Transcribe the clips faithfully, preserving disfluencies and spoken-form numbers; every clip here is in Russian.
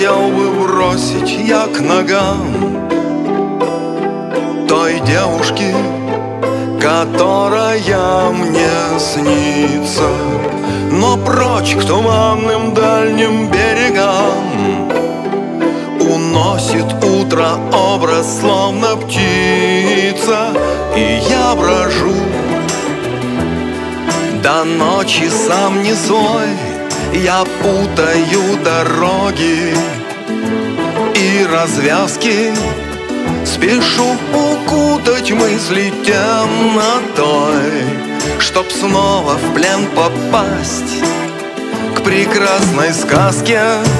хотел бы бросить я к ногам той девушки, которая мне снится. Но прочь к туманным дальним берегам уносит утро образ, словно птица. И я брожу до ночи сам не свой. Я путаю дороги и развязки, спешу укутать мысли темнотой, чтоб снова в плен попасть к прекрасной сказке.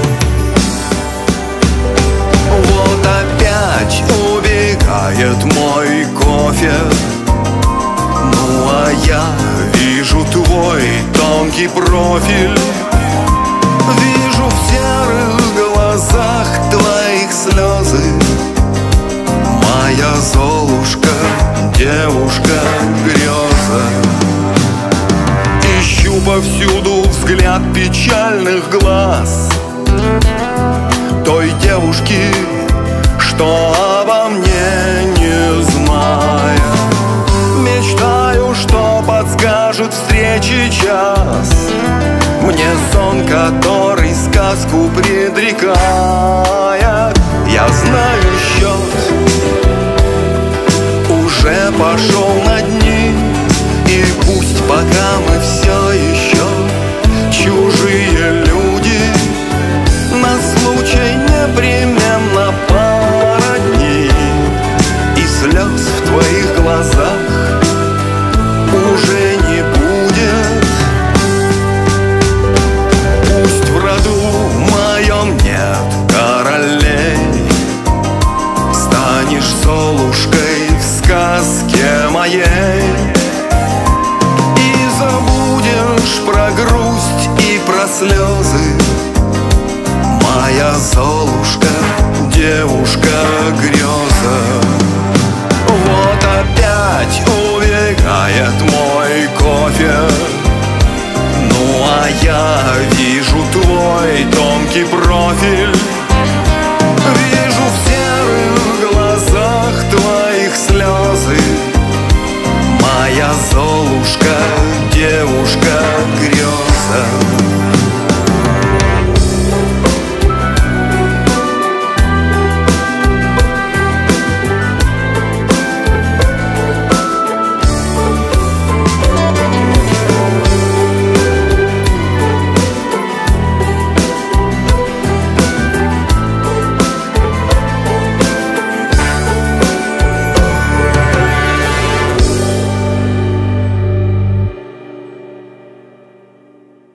Вот опять убегает мой кофе, ну а я вижу твой тонкий профиль. Вижу в серых глазах твоих слезы, моя Золушка, девушка греза. Ищу повсюду взгляд печальных глаз той девушки, что обо мне не знает. Мечтаю, что подскажет встречи час мне сон, который сказку предрекает.